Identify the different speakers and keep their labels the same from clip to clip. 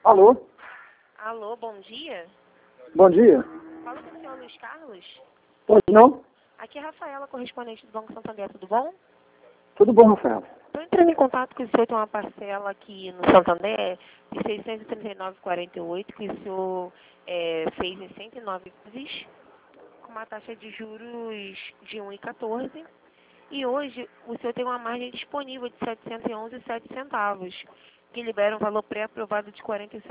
Speaker 1: Alô?
Speaker 2: Alô, bom dia.
Speaker 1: Bom dia.
Speaker 2: Fala com o senhor Luiz Carlos.
Speaker 1: Pode não?
Speaker 2: Aqui é a Rafaela, correspondente do Banco Santander, tudo bom?
Speaker 1: Tudo bom, Rafael?
Speaker 2: Estou entrando em contato com o senhor, tem uma parcela aqui no Santander de R$ 639,48 que o senhor fez em 109 vezes, com uma taxa de juros de 1,14. E hoje o senhor tem uma margem disponível de R$ 711,07, que libera um valor pré-aprovado de R$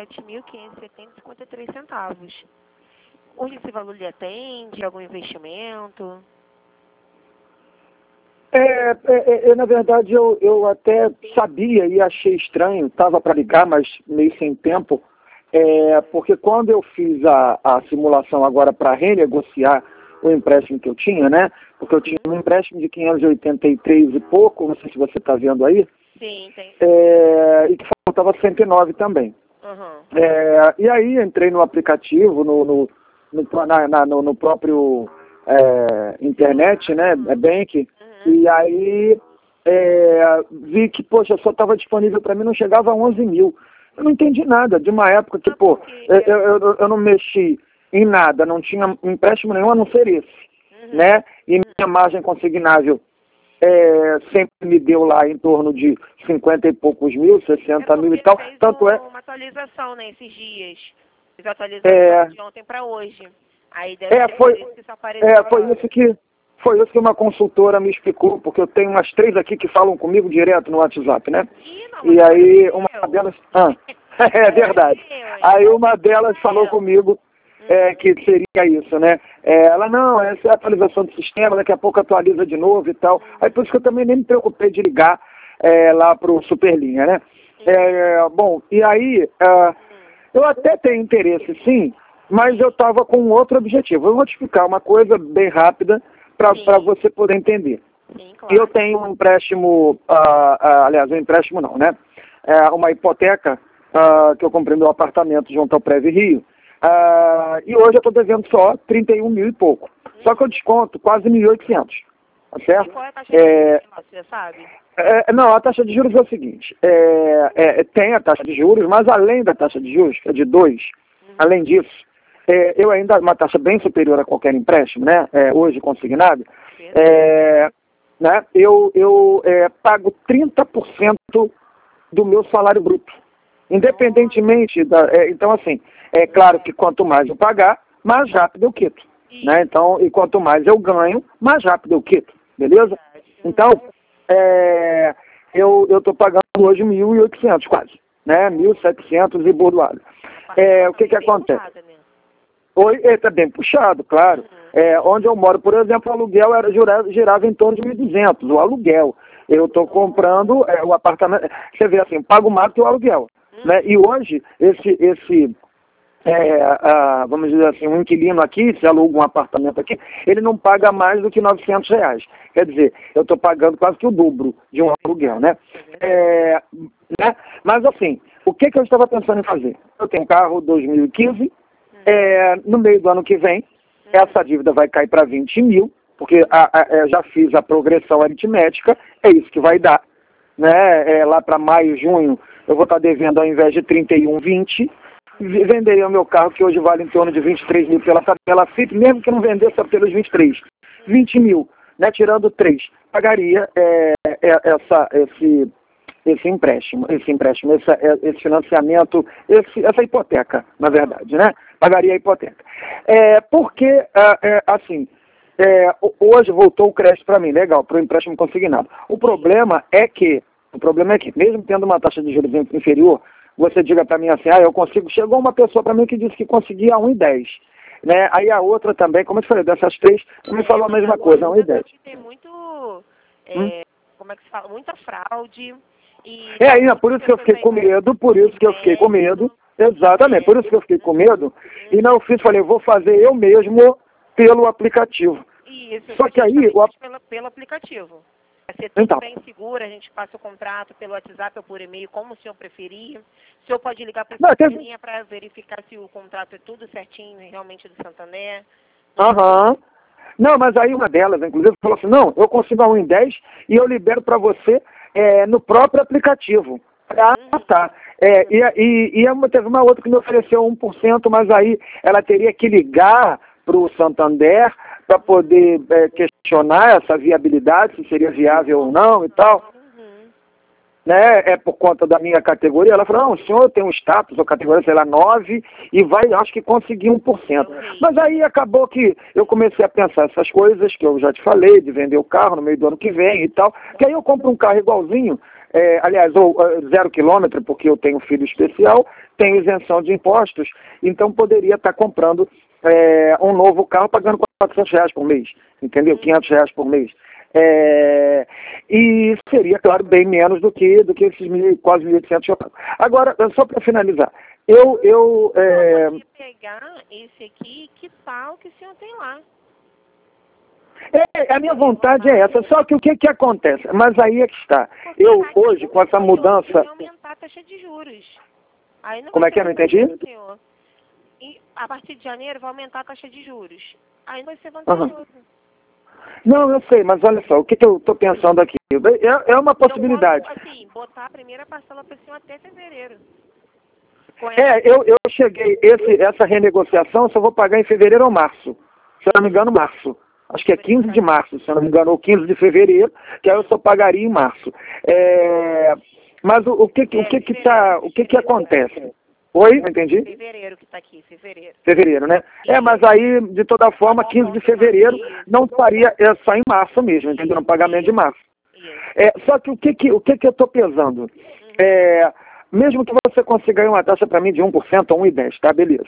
Speaker 2: 47.570,53. Hoje esse valor lhe atende? Algum investimento?
Speaker 1: Na verdade, eu até sabia e achei estranho, estava para ligar, mas meio sem tempo, porque quando eu fiz a simulação agora para renegociar o empréstimo que eu tinha, né? Porque eu tinha um empréstimo de 583 e pouco, não sei se você está vendo aí.
Speaker 2: Sim, tem.
Speaker 1: E que faltava 109 também.
Speaker 2: Uhum.
Speaker 1: E aí entrei no aplicativo, no próprio internet, né? Bank. E aí vi que, poxa, só estava disponível para mim, não chegava a 11 mil. Eu não entendi nada de uma época que, eu não mexi em nada, não tinha empréstimo nenhum a não ser esse, né? E minha margem consignável sempre me deu lá em torno de 50 e poucos mil, 60 mil e tal. Tanto é
Speaker 2: uma atualização, né, esses dias. Fiz a atualização de ontem para hoje. Aí deve ser por isso que isso apareceu.
Speaker 1: Foi isso que uma consultora me explicou, porque eu tenho umas 3 aqui que falam comigo direto no WhatsApp, né? E aí uma delas... é verdade. Aí uma delas falou comigo que seria isso, né? Ela, não, essa é a atualização do sistema, daqui a pouco atualiza de novo e tal. Aí por isso que eu também nem me preocupei de ligar lá pro Superlinha, né? Bom, e aí eu até tenho interesse, sim, mas eu estava com outro objetivo. Eu vou te explicar uma coisa bem rápida para você poder entender.
Speaker 2: Sim, claro.
Speaker 1: Eu tenho um empréstimo, aliás, um empréstimo não, né? Uma hipoteca que eu comprei meu apartamento junto ao Preve Rio. E hoje eu estou devendo só 31 mil e pouco. Só que eu desconto quase 1.800. Tá certo?
Speaker 2: E qual é a taxa de juros, você sabe?
Speaker 1: Não, a taxa de juros é o seguinte. Tem a taxa de juros, mas além da taxa de juros, que é de 2, além disso, eu ainda, uma taxa bem superior a qualquer empréstimo, né? Hoje consignado, né? Eu pago 30% do meu salário bruto. Independentemente então, assim, é claro que quanto mais eu pagar, mais rápido eu quito. Né? Então, e quanto mais eu ganho, mais rápido eu quito. Beleza? Então, eu estou pagando hoje 1.800 quase. Né? 1.700 e bordoado. O que acontece? Está bem puxado, claro. Onde eu moro, por exemplo, o aluguel girava em torno de 1.200, o aluguel. Eu estou comprando o apartamento, você vê assim, pago mais que o aluguel. Né? E hoje, vamos dizer assim, um inquilino aqui, se aluga um apartamento aqui, ele não paga mais do que R$ 900. Quer dizer, eu estou pagando quase que o dobro de um aluguel, né? Né? Mas assim, o que eu estava pensando em fazer? Eu tenho um carro 2015, no meio do ano que vem, essa dívida vai cair para 20 mil, porque já fiz a progressão aritmética, é isso que vai dar. Né? Lá para maio, junho, eu vou estar devendo ao invés de 31, 20, venderia o meu carro, que hoje vale em torno de 23 mil pela tabela FIP, mesmo que não vendesse pelos 23, 20 mil, né? Tirando 3, pagaria esse empréstimo, esse financiamento, essa hipoteca, na verdade, né? Pagaria a hipoteca. Porque, assim, hoje voltou o crédito para mim, legal, para o empréstimo consignado. O problema é que, mesmo tendo uma taxa de juros inferior, você diga para mim assim, eu consigo, chegou uma pessoa para mim que disse que conseguia 1,10. Né? Aí a outra também, como eu te falei, dessas 3, me falou a mesma coisa, 1,10.
Speaker 2: Tem muito, como é que se fala, muita fraude.
Speaker 1: Por isso que eu fiquei com medo, exatamente, por isso que eu fiquei com medo, e não fiz, falei, vou fazer eu mesmo pelo aplicativo.
Speaker 2: Isso,
Speaker 1: só que aí...
Speaker 2: pelo aplicativo. Vai ser tudo bem seguro, a gente passa o contrato pelo WhatsApp ou por e-mail, como o senhor preferir. O senhor pode ligar para a linha para verificar se o contrato é tudo certinho, realmente do Santander.
Speaker 1: Não, mas aí uma delas, inclusive, falou assim, não, eu consigo a 1,10 e eu libero para você no próprio aplicativo. Tá. Teve uma outra que me ofereceu 1%, mas aí ela teria que ligar para o Santander para poder questionar essa viabilidade, se seria viável ou não e tal. Né, por conta da minha categoria. Ela falou, não, o senhor tem um status, ou categoria, sei lá, 9, e vai, acho que conseguir 1%. Mas aí acabou que eu comecei a pensar essas coisas que eu já te falei, de vender o carro no meio do ano que vem e tal, que aí eu compro um carro igualzinho, aliás, ou 0 quilômetro, porque eu tenho filho especial, tenho isenção de impostos, então poderia estar comprando um novo carro pagando R$400 por mês, entendeu? R$500 por mês. E seria, claro, bem menos do que esses quase 1.800 que eu pago. Agora, só para finalizar, eu
Speaker 2: pegar esse aqui, que tal que o senhor tem lá?
Speaker 1: A minha vontade é essa, só que o que acontece? Mas aí é que está. Eu, hoje, com essa mudança...
Speaker 2: Vai aumentar a taxa de juros. Aí não.
Speaker 1: Como é que é? Não entendi?
Speaker 2: E a partir de janeiro vai aumentar a taxa de juros. Aí vai ser vantajoso.
Speaker 1: Não, eu sei, mas olha só, o que eu estou pensando aqui? É uma possibilidade.
Speaker 2: Eu posso, assim, botar a primeira parcela para cima até fevereiro.
Speaker 1: Eu cheguei, essa renegociação só vou pagar em fevereiro ou março. Se eu não me engano, março. Acho que é 15 de março, se eu não me engano, ou 15 de fevereiro, que aí eu só pagaria em março. Mas o que acontece? Oi? Não entendi?
Speaker 2: Fevereiro que está aqui, fevereiro.
Speaker 1: Fevereiro, né? Mas aí, de toda forma, 15 de fevereiro não faria, só em março mesmo, entendeu? No pagamento de março. Só que o que eu estou pesando? Mesmo que você consiga uma taxa para mim de 1% ou 1,10, tá? Beleza.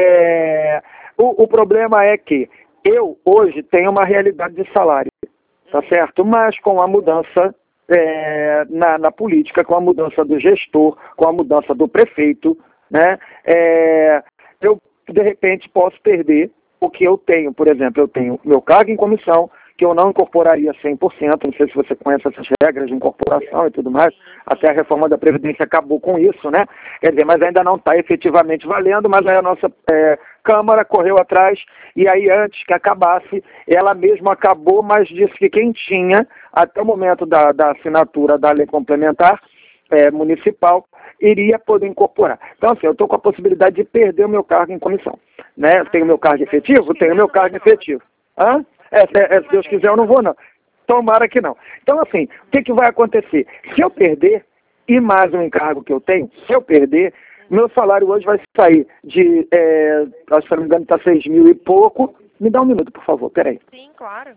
Speaker 1: O problema é que eu, hoje, tenho uma realidade de salário, tá certo? Mas com a mudança na política, com a mudança do gestor, com a mudança do prefeito, né? Eu, de repente, posso perder o que eu tenho. Por exemplo, eu tenho meu cargo em comissão, que eu não incorporaria 100%, não sei se você conhece essas regras de incorporação e tudo mais, até a reforma da Previdência acabou com isso, né? Quer dizer, mas ainda não está efetivamente valendo, mas aí a nossa Câmara correu atrás, e aí antes que acabasse, ela mesma acabou, mas disse que quem tinha, até o momento da assinatura da lei complementar municipal, iria poder incorporar. Então, assim, eu estou com a possibilidade de perder o meu cargo em comissão, né? Tenho meu cargo efetivo? Tenho meu cargo efetivo. Se Deus quiser, eu não vou, não. Tomara que não. Então, assim, o que vai acontecer? Se eu perder, e mais um encargo que eu tenho, se eu perder, meu salário hoje vai sair de, se não me engano, está 6 mil e pouco. Me dá um minuto, por favor, peraí.
Speaker 2: Sim, claro.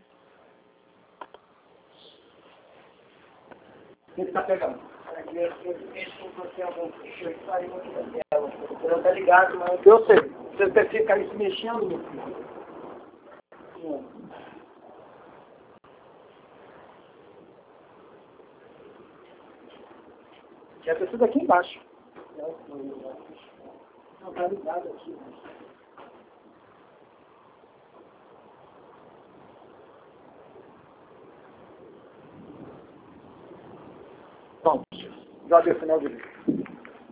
Speaker 1: Quem está pegando? Não tá ligado, mas eu sei. Você fica aí se mexendo, meu filho. Já tem tudo aqui embaixo. Não tá ligado aqui. Bom, já deu final de vídeo.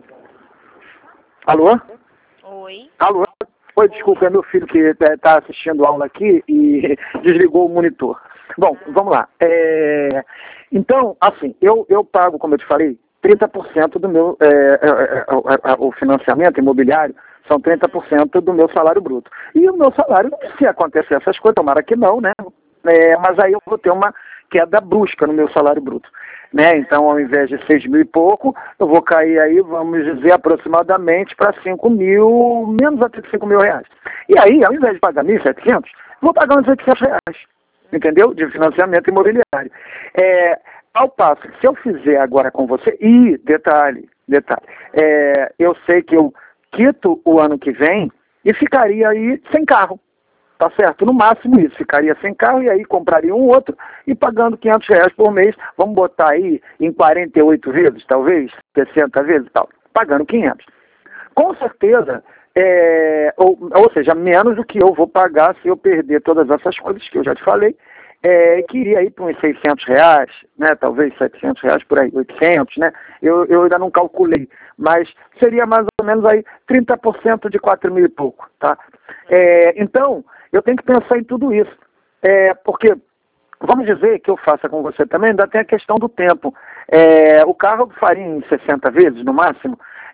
Speaker 1: Alô?
Speaker 2: Oi.
Speaker 1: Alô? Oi, desculpa, é meu filho que está assistindo aula aqui e desligou o monitor. Bom, vamos lá. Então, assim, eu pago, como eu te falei, 30% do meu, o financiamento imobiliário são 30% do meu salário bruto. E o meu salário, se acontecer essas coisas, tomara que não, né? Mas aí eu vou ter uma queda brusca no meu salário bruto, né? Então, ao invés de 6 mil e pouco, eu vou cair aí, vamos dizer, aproximadamente para 5 mil, menos até 5 mil reais. E aí, ao invés de pagar 1.700, vou pagar uns 800 reais, entendeu? De financiamento imobiliário. Ao passo que se eu fizer agora com você, e detalhe, eu sei que eu quito o ano que vem e ficaria aí sem carro. Tá certo? No máximo isso, ficaria sem carro e aí compraria um outro e pagando 500 reais por mês, vamos botar aí em 48 vezes, talvez, 60 vezes e tal, pagando 500. Com certeza, ou seja, menos do que eu vou pagar se eu perder todas essas coisas que eu já te falei, que iria ir para uns 600 reais, né, talvez 700 reais por aí, 800, né, eu ainda não calculei, mas seria mais ou menos aí 30% de 4 mil e pouco, tá? Então, eu tenho que pensar em tudo isso, porque, vamos dizer que eu faça com você também, ainda tem a questão do tempo. O carro eu faria em 60 vezes, no máximo,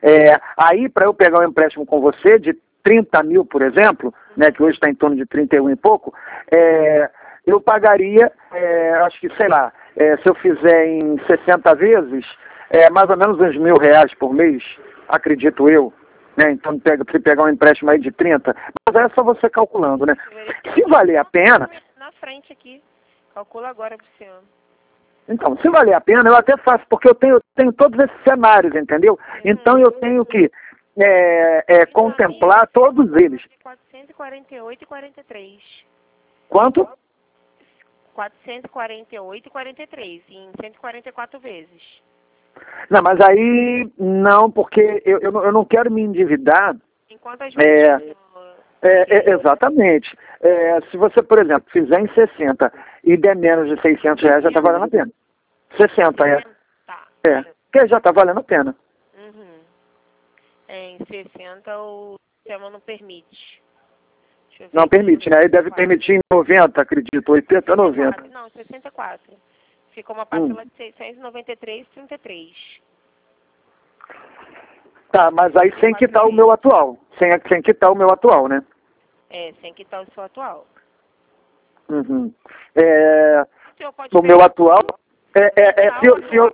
Speaker 1: Aí, para eu pegar um empréstimo com você de 30 mil, por exemplo, né, que hoje está em torno de 31 e pouco, eu pagaria, acho que, sei lá, se eu fizer em 60 vezes, mais ou menos uns R$ 1.000 por mês, acredito eu. Né? Então, se pegar um empréstimo aí de 30, mas é só você calculando, né? Se valer a pena...
Speaker 2: Na frente aqui, calcula agora para o senhor.
Speaker 1: Então, se valer a pena, eu até faço, porque eu tenho todos esses cenários, entendeu? Então, eu tenho que contemplar todos eles.
Speaker 2: 448,43.
Speaker 1: Quanto?
Speaker 2: 448,43, em 144 vezes.
Speaker 1: Não, mas aí não, porque eu não quero me endividar.
Speaker 2: Enquanto as vezes...
Speaker 1: Exatamente. Se você, por exemplo, fizer em 60 e der menos de R$ 600, já está valendo a pena. 60,
Speaker 2: Tá.
Speaker 1: Que já está valendo a pena.
Speaker 2: Uhum. Em 60 o sistema não permite.
Speaker 1: Não permite, né? Ele deve permitir em 90, acredito, 80, 90.
Speaker 2: Não, 64. Ficou uma parcela de 693,33.
Speaker 1: Tá, mas aí sem quitar o meu atual. Sem quitar o meu atual, né?
Speaker 2: Sem quitar o seu atual.
Speaker 1: Uhum.
Speaker 2: O
Speaker 1: meu atual... se eu...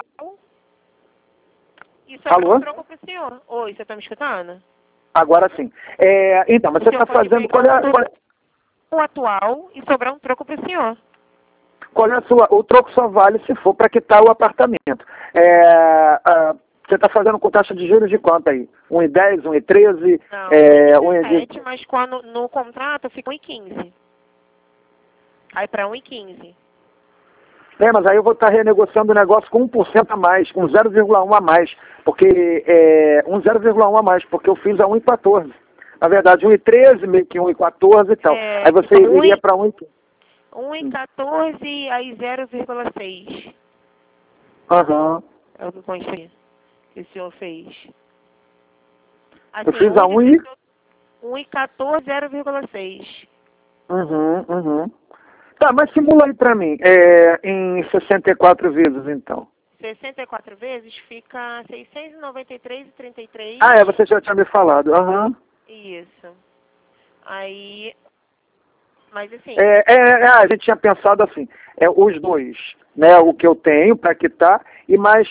Speaker 2: Isso é um troco para o senhor. Oi, você está me escutando?
Speaker 1: Agora sim. Então, mas você está fazendo...
Speaker 2: O atual e sobrar um troco para o senhor.
Speaker 1: Qual é o troco só vale se for para quitar o apartamento. Você está fazendo com taxa de juros de quanto aí? 1,10, 1,13?
Speaker 2: Não, 1,17, mas quando no contrato fica 1,15. Aí para 1,15.
Speaker 1: Mas aí eu vou estar renegociando o negócio com 1% a mais, com 0,1 a mais, porque 0,1 a mais, porque eu fiz a 1,14. Na verdade, 1,13, meio que 1,14 e tal. Aí você iria para 1,15.
Speaker 2: 1,14, aí 0,6.
Speaker 1: Aham.
Speaker 2: É o que consta que o senhor fez. Assim,
Speaker 1: eu fiz a
Speaker 2: 1,14, 0,6.
Speaker 1: Uhum. Tá, mas simula aí pra mim, em 64 vezes, então.
Speaker 2: 64 vezes fica 693,33.
Speaker 1: Você já tinha me falado, aham.
Speaker 2: Isso. Aí, mas assim...
Speaker 1: a gente tinha pensado assim, os dois, né, o que eu tenho para quitar, e mais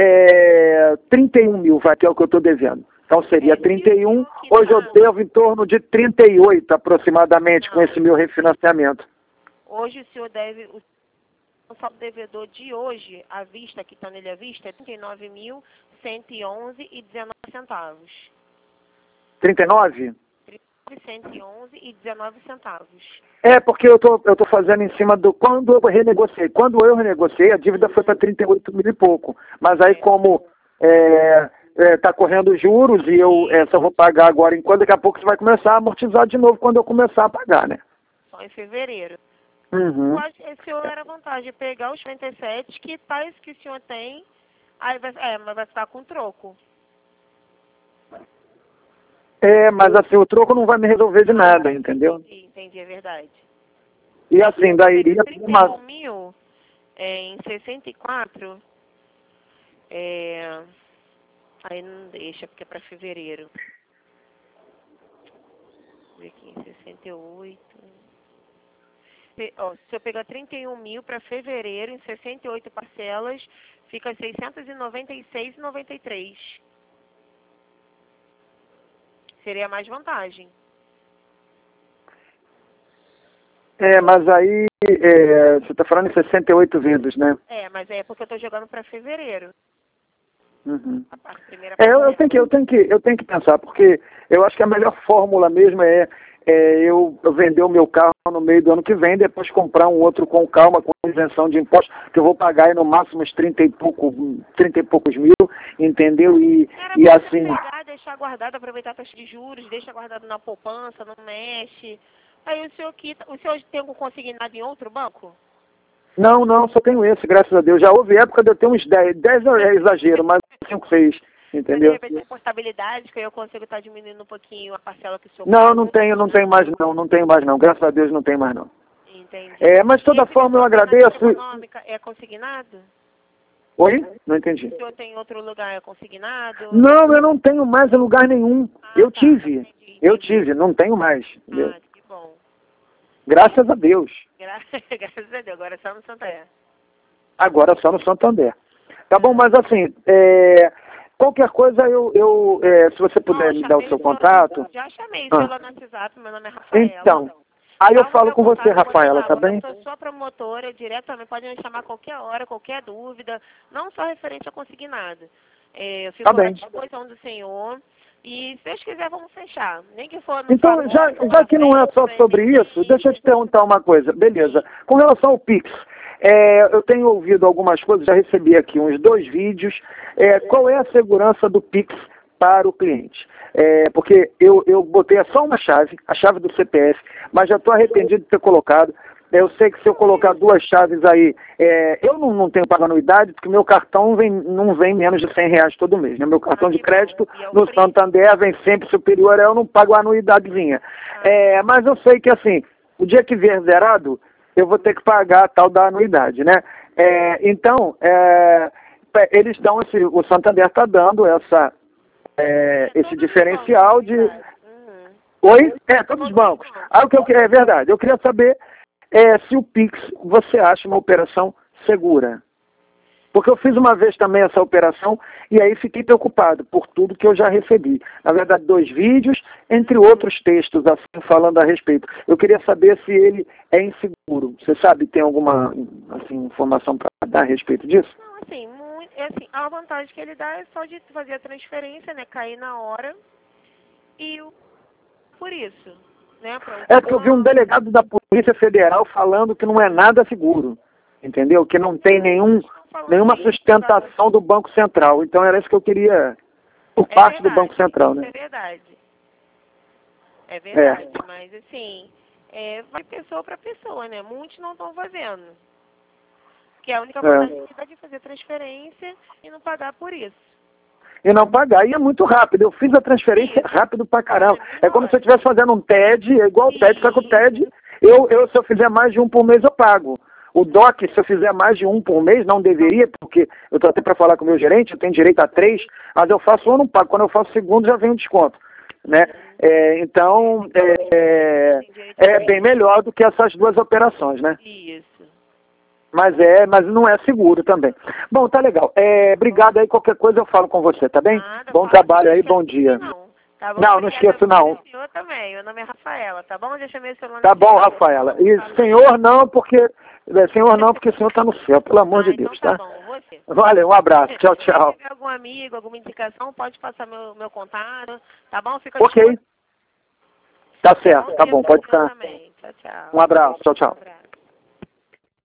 Speaker 1: 31 mil, que é o que eu estou devendo. Então seria 31, hoje eu devo em torno de 38 aproximadamente com esse meu refinanciamento.
Speaker 2: Hoje o senhor deve, o saldo devedor de hoje, à vista, que está nele à vista, é R$ 39.111,19.
Speaker 1: 39?
Speaker 2: 111,19.
Speaker 1: Porque eu tô fazendo em cima do... Quando eu renegociei, a dívida foi para 38 mil e pouco. Mas aí como está correndo juros e eu só vou pagar agora, enquanto daqui a pouco você vai começar a amortizar de novo quando eu começar a pagar, né?
Speaker 2: Só em fevereiro.
Speaker 1: Uhum.
Speaker 2: Eu acho que esse senhor era a vantagem, pegar os 47 que tais que o senhor tem, aí mas vai ficar com troco.
Speaker 1: Mas assim, o troco não vai me resolver de nada, entendeu?
Speaker 2: Entendi, é verdade.
Speaker 1: E assim, daí iria...
Speaker 2: 31 mil em 64, aí não deixa, porque é para fevereiro. Deixa eu ver aqui, 68... se eu pegar 31 mil para fevereiro, em 68 parcelas, fica 696,93. Seria mais vantagem.
Speaker 1: Mas aí você está falando em 68 vezes, né?
Speaker 2: Mas é porque eu estou jogando para fevereiro.
Speaker 1: Uhum.
Speaker 2: A primeira
Speaker 1: eu tenho que pensar, porque eu acho que a melhor fórmula mesmo eu vender o meu carro no meio do ano que vem, depois comprar um outro com calma, com isenção de impostos, que eu vou pagar aí no máximo uns 30 e poucos mil, entendeu? E assim...
Speaker 2: pegar, deixar guardado, aproveitar a taxa de juros, deixa guardado na poupança, não mexe. Aí o senhor tem algum consignado em outro banco?
Speaker 1: Não, só tenho esse, graças a Deus. Já houve época de eu ter uns 10 é exagero, mas 5, 6, entendeu?
Speaker 2: Mas de repente portabilidade, que eu consigo estar diminuindo um pouquinho a parcela que o senhor
Speaker 1: não tenho mais não, graças a Deus não tenho mais não.
Speaker 2: Entendi.
Speaker 1: Mas de toda forma eu agradeço.
Speaker 2: Econômica é consignado?
Speaker 1: Oi? Não entendi.
Speaker 2: O senhor tem outro lugar consignado?
Speaker 1: Não, eu não tenho mais em lugar nenhum. Eu tive.
Speaker 2: Entendi.
Speaker 1: Eu tive, não tenho mais. Entendeu?
Speaker 2: Que bom.
Speaker 1: Graças a Deus.
Speaker 2: Graças a Deus, agora é só no Santander.
Speaker 1: Agora só no Santander. Tá bom, mas assim, qualquer coisa se você puder me dar o seu contato.
Speaker 2: Já chamei seu lá no WhatsApp, meu nome é Rafaela.
Speaker 1: Então, aí eu falo com você, Rafaela, tá bem?
Speaker 2: Eu sou sua promotora, diretamente, pode me chamar a qualquer hora, qualquer dúvida, não só referente a consignado. Eu fico à disposição do senhor. E se Deus quiser, vamos fechar. Nem que for no
Speaker 1: Então, já que não é só sobre isso, deixa eu te perguntar uma coisa. Beleza. Com relação ao Pix, eu tenho ouvido algumas coisas, já recebi aqui uns 2 vídeos. Qual é a segurança do Pix para o cliente? Porque eu botei só uma chave, a chave do CPF, mas já estou arrependido de ter colocado. Eu sei que se eu colocar 2 chaves aí, eu não tenho pago anuidade, porque meu cartão não vem menos de R$100 todo mês. Né? Meu cartão de crédito no Santander vem sempre superior, eu não pago a anuidadezinha. Mas eu sei que assim, o dia que vier zerado, eu vou ter que pagar a tal da anuidade, né? Então, eles dão o Santander está dando esse diferencial de... Oi? Todos os bancos. É verdade, eu queria saber se o Pix você acha uma operação segura. Porque eu fiz uma vez também essa operação e aí fiquei preocupado por tudo que eu já recebi. Na verdade, 2 vídeos, entre outros textos assim, falando a respeito. Eu queria saber se ele é inseguro. Você sabe, tem alguma informação para dar a respeito disso?
Speaker 2: Não, assim, a vantagem que ele dá é só de fazer a transferência, né, cair na hora e por isso. Né,
Speaker 1: porque eu vi um delegado da Polícia Federal falando que não é nada seguro, entendeu? Que não tem nenhuma sustentação do Banco Central. Então era isso que eu queria, por parte do Banco Central, né?
Speaker 2: É verdade. É verdade, mas assim, vai pessoa para pessoa, né? Muitos não estão fazendo. Que a única vantagem é de fazer transferência e não pagar por isso.
Speaker 1: E não pagar. E é muito rápido. Eu fiz a transferência rápido pra caramba. É como se eu estivesse fazendo um TED, é igual o TED, só que o TED, se eu fizer mais de um por mês, eu pago. O DOC, se eu fizer mais de um por mês, não deveria, porque eu estou até para falar com o meu gerente, eu tenho direito a 3, mas eu faço um, eu não pago. Quando eu faço o segundo, já vem um desconto. Né? Então, é bem melhor do que essas 2 operações, né?
Speaker 2: Isso.
Speaker 1: Mas não é seguro também. Bom, tá legal. Obrigado aí, qualquer coisa eu falo com você, tá bem? Bom trabalho aí, bom dia.
Speaker 2: Tá bom?
Speaker 1: Não esqueço não.
Speaker 2: O senhor também, meu nome é Rafaela, tá bom? Deixa eu ver se eu não...
Speaker 1: Tá bom, Rafaela. E senhor não, porque o senhor tá no céu, pelo amor de Deus,
Speaker 2: então
Speaker 1: tá?
Speaker 2: Tá bom, você.
Speaker 1: Valeu, um abraço, tchau, tchau.
Speaker 2: Se tiver algum amigo, alguma indicação, pode passar meu contato, tá bom? Fica
Speaker 1: ok. Tá certo, tá bom, pode ficar.
Speaker 2: Tchau, tchau.
Speaker 1: Um abraço, tchau, tchau.